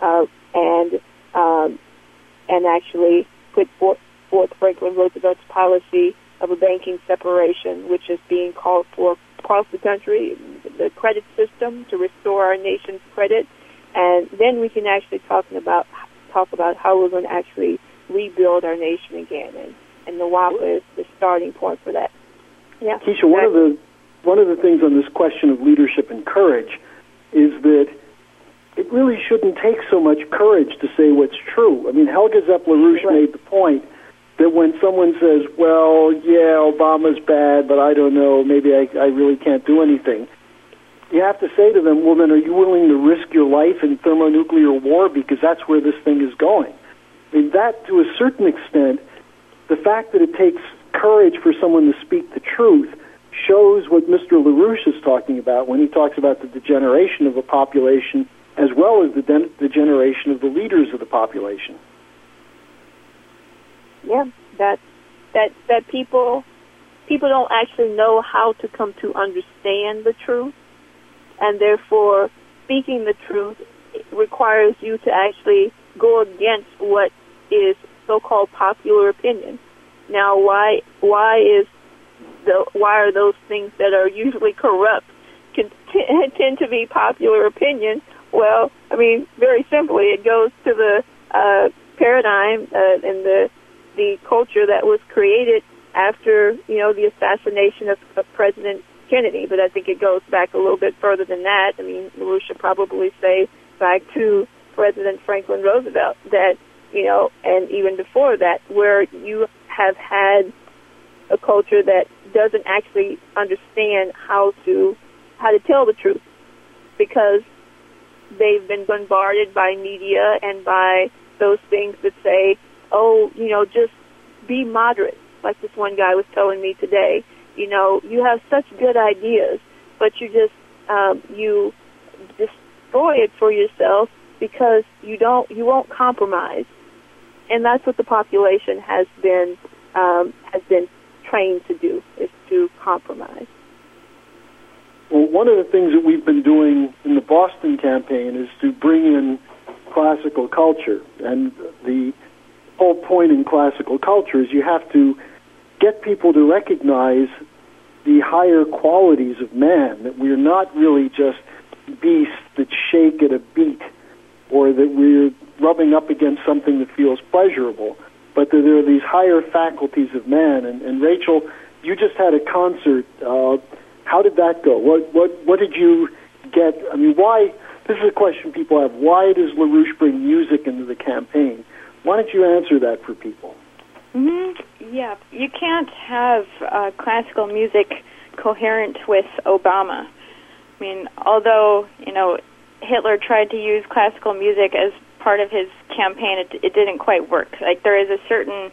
and actually put forth Franklin Roosevelt's policy of a banking separation, which is being called for across the country, the credit system to restore our nation's credit, and then we can actually talk about how we're going to actually rebuild our nation again, and NWAPA is the starting point for that. Yeah, Keisha, one of the things on this question of leadership and courage is that it really shouldn't take so much courage to say what's true. I mean, Helga Zepp-LaRouche made the point that when someone says, well, yeah, Obama's bad, but I don't know, maybe I really can't do anything, you have to say to them, well, then are you willing to risk your life in thermonuclear war, because that's where this thing is going? I mean, that, to a certain extent, the fact that it takes courage for someone to speak the truth shows what Mr. LaRouche is talking about when he talks about the degeneration of a population as well as the degeneration of the leaders of the population. Yeah, that people don't actually know how to come to understand the truth, and therefore speaking the truth requires you to actually go against what is so-called popular opinion. Now, why are those things that are usually corrupt tend to be popular opinion? Well, I mean, very simply, it goes to the paradigm and the culture that was created after, the assassination of President Kennedy. But I think it goes back a little bit further than that. I mean, we should probably say back to President Franklin Roosevelt, that, and even before that, where you have had a culture that doesn't actually understand how to tell the truth, because they've been bombarded by media and by those things that say, just be moderate. Like this one guy was telling me today, you have such good ideas, but you just you destroy it for yourself because you won't compromise, and that's what the population has been trained to do, is to compromise. Well, one of the things that we've been doing in the Boston campaign is to bring in classical culture. And the whole point in classical culture is you have to get people to recognize the higher qualities of man, that we're not really just beasts that shake at a beat, or that we're rubbing up against something that feels pleasurable, but that there are these higher faculties of man. And Rachel, you just had a concert. How did that go? What did you get? I mean, why? This is a question people have. Why does LaRouche bring music into the campaign? Why don't you answer that for people? Mm-hmm. Yeah, you can't have classical music coherent with Obama. I mean, although, Hitler tried to use classical music as part of his campaign, it didn't quite work. Like, there is a certain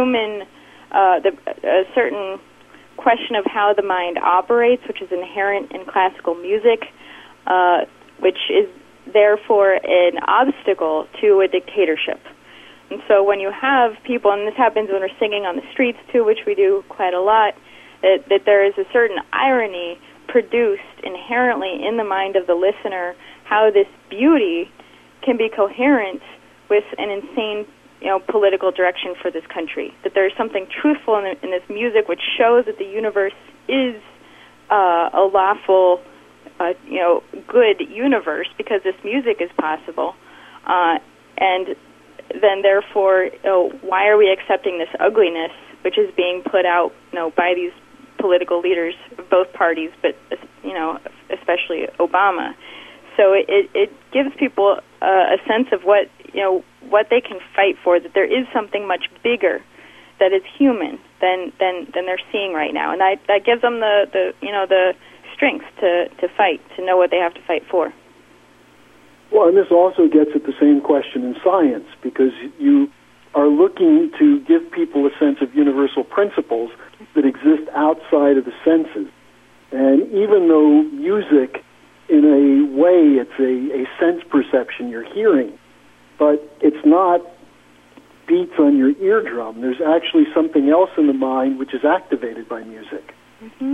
a certain question of how the mind operates, which is inherent in classical music, which is therefore an obstacle to a dictatorship. And so when you have people, and this happens when we're singing on the streets too, which we do quite a lot, that there is a certain irony produced inherently in the mind of the listener, how this beauty can be coherent with an insane, political direction for this country. That there's something truthful in this music which shows that the universe is a lawful, good universe, because this music is possible, and then therefore, why are we accepting this ugliness which is being put out, by these political leaders of both parties, but especially Obama? So it gives people a sense of what they can fight for, that there is something much bigger that is human than they're seeing right now, and that gives them the strength to fight, to know what they have to fight for. Well, and this also gets at the same question in science, because you are looking to give people a sense of universal principles that exist outside of the senses. And even though music, in a way, it's a sense perception, you're hearing, but it's not beats on your eardrum. There's actually something else in the mind which is activated by music. Mm-hmm.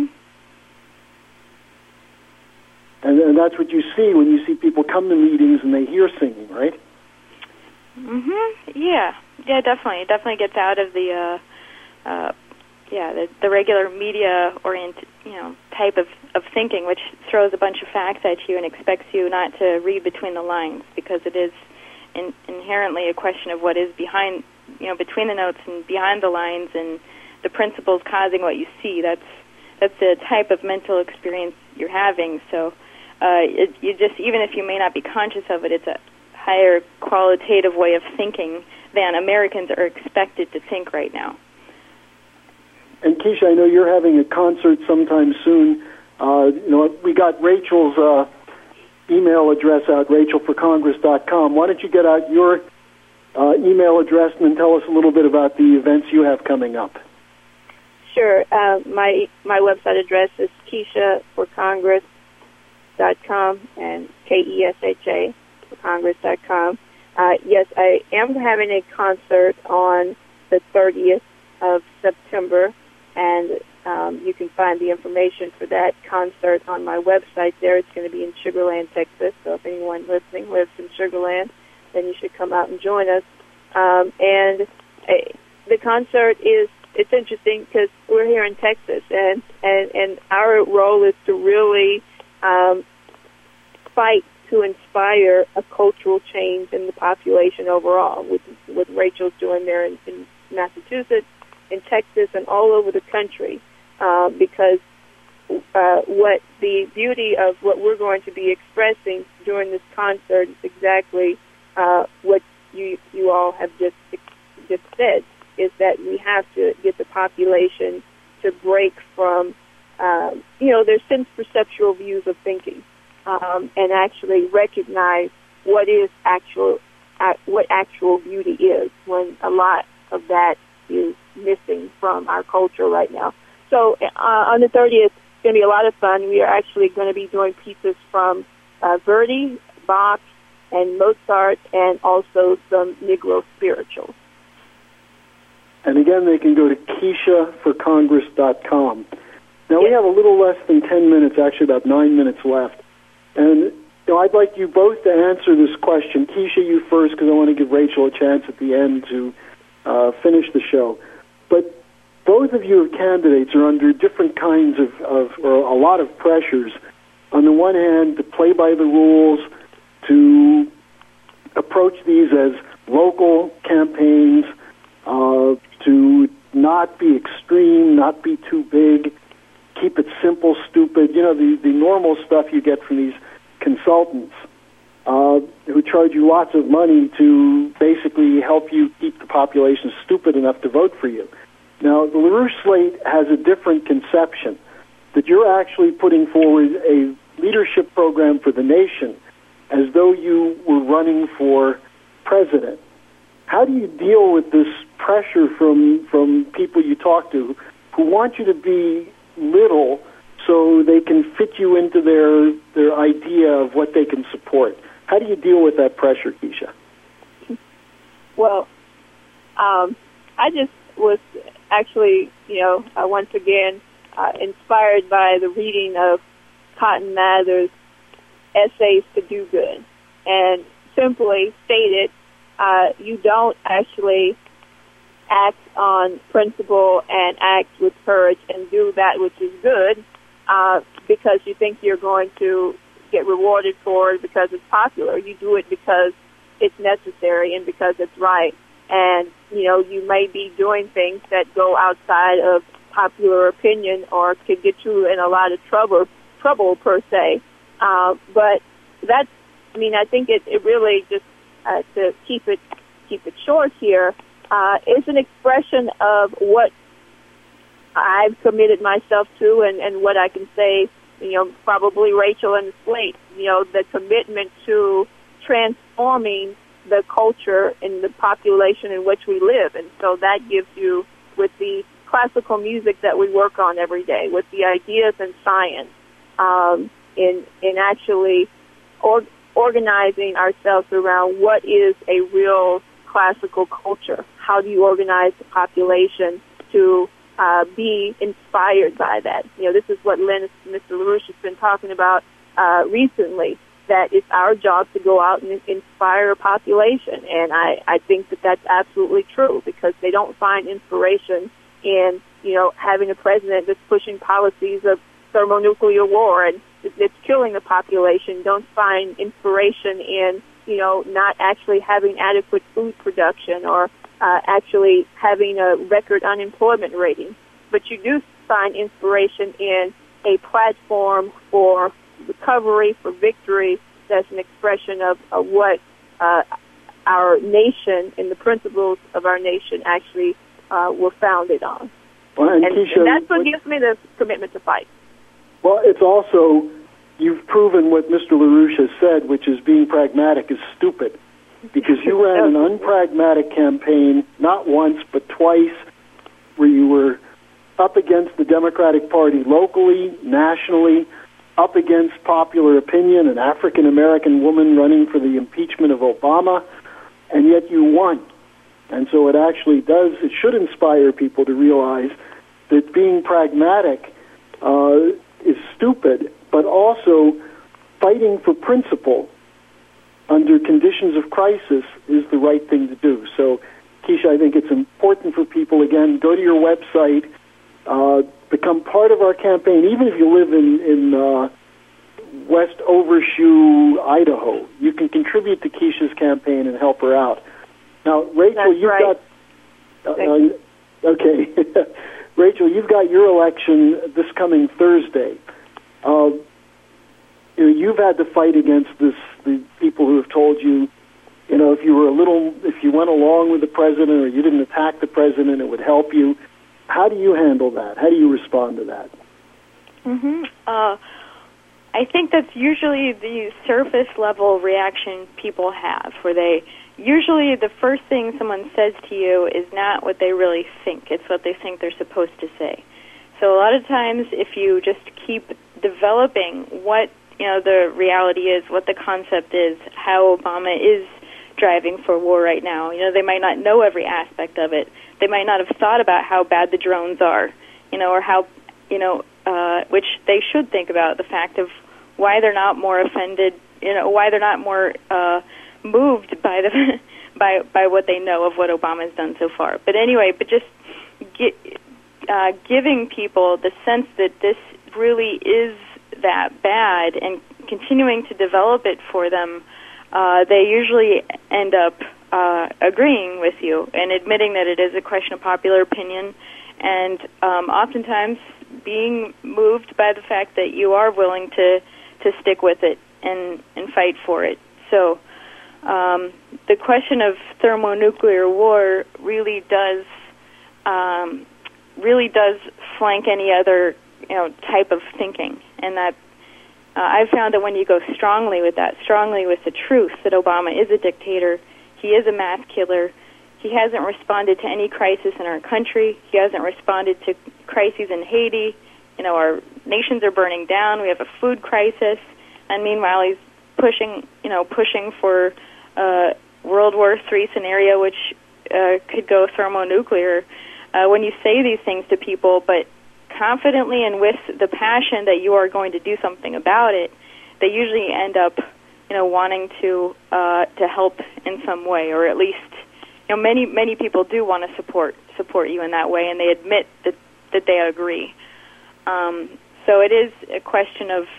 And that's what you see when you see people come to meetings and they hear singing, right? Mm-hmm. Yeah, definitely. It definitely gets out of the regular media-oriented, type of thinking, which throws a bunch of facts at you and expects you not to read between the lines, because it is inherently a question of what is behind, between the notes and behind the lines, and the principles causing what you see. That's the type of mental experience you're having. So you just, even if you may not be conscious of it, it's a higher qualitative way of thinking than Americans are expected to think right now. And Keisha, I know you're having a concert sometime soon. We got Rachel's email address out, rachelforcongress.com. Why don't you get out your email address and then tell us a little bit about the events you have coming up? Sure. My website address is KeishaForCongress.com and KESHA for Congress.com. Yes, I am having a concert on the 30th of September, and you can find the information for that concert on my website there. It's going to be in Sugar Land, Texas, so if anyone listening lives in Sugar Land, then you should come out and join us. And the concert it's interesting because we're here in Texas, and our role is to really fight to inspire a cultural change in the population overall, with what Rachel's doing there in Massachusetts, in Texas, and all over the country, because what the beauty of what we're going to be expressing during this concert is exactly what you all have just said, is that we have to get the population to break from, their sense-perceptual views of thinking, and actually recognize what actual beauty is, when a lot of that is missing from our culture right now. So on the 30th, it's going to be a lot of fun. We are actually going to be doing pieces from Verdi, Bach, and Mozart, and also some Negro spirituals. And again, they can go to KeishaForCongress.com. Now, we have a little less than 10 minutes, actually about 9 minutes left. And I'd like you both to answer this question. Keisha, you first, because I want to give Rachel a chance at the end to finish the show. But both of you candidates are under different kinds of or a lot of pressures. On the one hand, to play by the rules, to approach these as local campaigns, to not be extreme, not be too big, keep it simple, stupid, the normal stuff you get from these consultants who charge you lots of money to basically help you keep the population stupid enough to vote for you. Now, the LaRouche slate has a different conception, that you're actually putting forward a leadership program for the nation as though you were running for president. How do you deal with this pressure from people you talk to who want you to be little so they can fit you into their idea of what they can support? How do you deal with that pressure, Keisha? Well, I just was actually, once again, inspired by the reading of Cotton Mather's Essays to Do Good. And simply stated, you don't actually act on principle and act with courage and do that which is good because you think you're going to get rewarded for it because it's popular. You do it because it's necessary and because it's right. And, you may be doing things that go outside of popular opinion or could get you in a lot of trouble per se. But that's, I think it really just, to keep it short here, is an expression of what I've committed myself to and what I can say, probably Rachel and the slate, the commitment to transforming the culture and the population in which we live. And so that gives you, with the classical music that we work on every day, with the ideas and science, in actually organizing ourselves around what is a real classical culture. How do you organize the population to be inspired by that? This is what Mr. LaRouche has been talking about recently, that it's our job to go out and inspire a population. And I think that that's absolutely true, because they don't find inspiration in, having a president that's pushing policies of thermonuclear war and it's killing the population. Don't find inspiration in, not actually having adequate food production or actually having a record unemployment rating. But you do find inspiration in a platform for recovery, for victory, that's an expression of what our nation and the principles of our nation actually were founded on. Well, and Keisha, and that's what gives me the commitment to fight. Well, it's also, you've proven what Mr. LaRouche has said, which is being pragmatic is stupid, because you ran an unpragmatic campaign, not once but twice, where you were up against the Democratic Party locally, nationally, up against popular opinion, an African-American woman running for the impeachment of Obama, and yet you won. And so it should inspire people to realize that being pragmatic is stupid, but also fighting for principle under conditions of crisis is the right thing to do. So, Keisha, I think it's important for people, again, go to your website, become part of our campaign, even if you live in West Overshoe, Idaho. You can contribute to Keisha's campaign and help her out. Now, Rachel, okay. Rachel, you've got your election this coming Thursday. You've had to fight against the people who have told you, if you went along with the president or you didn't attack the president, it would help you. How do you handle that? How do you respond to that? I think that's usually the surface level reaction people have, where usually the first thing someone says to you is not what they really think. It's what they think they're supposed to say. So a lot of times if you just keep developing what the reality is, what the concept is, how Obama is driving for war right now. They might not know every aspect of it. They might not have thought about how bad the drones are, or how, which they should think about, the fact of why they're not more offended, why they're not more moved by by what they know of what Obama's done so far. But anyway, just giving people the sense that this really is that bad and continuing to develop it for them, they usually end up agreeing with you and admitting that it is a question of popular opinion, and oftentimes being moved by the fact that you are willing to stick with it and fight for it. So the question of thermonuclear war really does flank any other type of thinking, and that I've found that when you go strongly with the truth that Obama is a dictator, he is a mass killer, he hasn't responded to any crisis in our country, he hasn't responded to crises in Haiti, our nations are burning down, we have a food crisis, and meanwhile he's pushing for World War III scenario, which could go thermonuclear. When you say these things to people, but confidently and with the passion that you are going to do something about it, they usually end up, wanting to help in some way, or at least, many people do want to support you in that way, and they admit that they agree. So it is a question of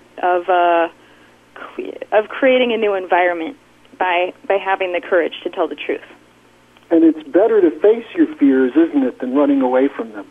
creating a new environment by having the courage to tell the truth. And it's better to face your fears, isn't it, than running away from them?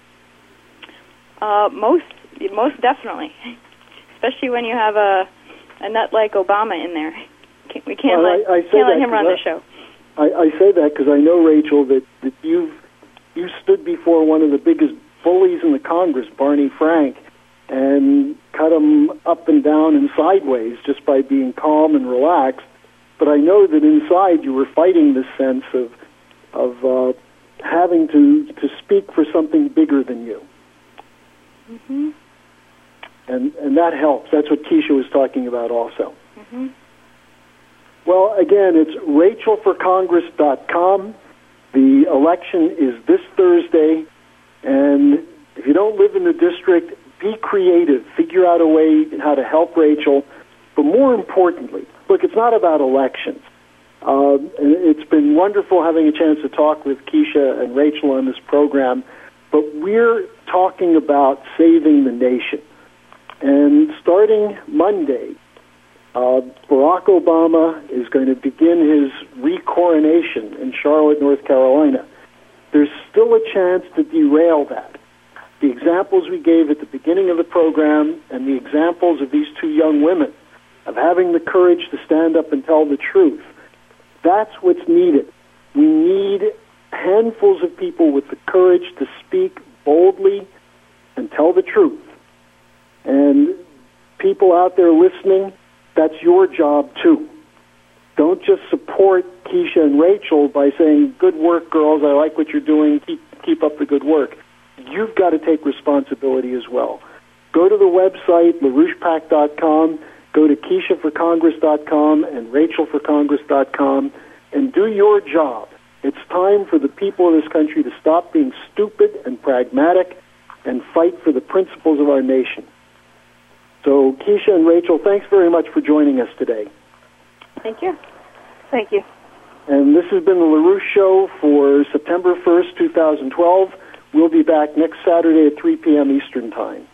Most definitely, especially when you have a nut like Obama in there. We can't let him run the show. I say that because I know, Rachel, that you stood before one of the biggest bullies in the Congress, Barney Frank, and cut him up and down and sideways just by being calm and relaxed. But I know that inside you were fighting this sense of having to speak for something bigger than you. Mm-hmm. And that helps. That's what Keisha was talking about also. Mm-hmm. Well, again, it's rachelforcongress.com. The election is this Thursday, and if you don't live in the district, be creative. Figure out a way how to help Rachel. But more importantly, look, it's not about elections. And it's been wonderful having a chance to talk with Keisha and Rachel on this program, but we're talking about saving the nation. And starting Monday, Barack Obama is going to begin his recoronation in Charlotte, North Carolina. There's still a chance to derail that. The examples we gave at the beginning of the program and the examples of these two young women of having the courage to stand up and tell the truth, that's what's needed. We need handfuls of people with the courage to speak boldly and tell the truth. And people out there listening, that's your job too. Don't just support Keisha and Rachel by saying, good work, girls, I like what you're doing, keep up the good work. You've got to take responsibility as well. Go to the website, LaRouchePAC.com, go to KeishaForCongress.com and RachelForCongress.com, and do your job. It's time for the people of this country to stop being stupid and pragmatic and fight for the principles of our nation. So, Keisha and Rachel, thanks very much for joining us today. Thank you. Thank you. And this has been the LaRouche Show for September 1st, 2012. We'll be back next Saturday at 3 p.m. Eastern Time.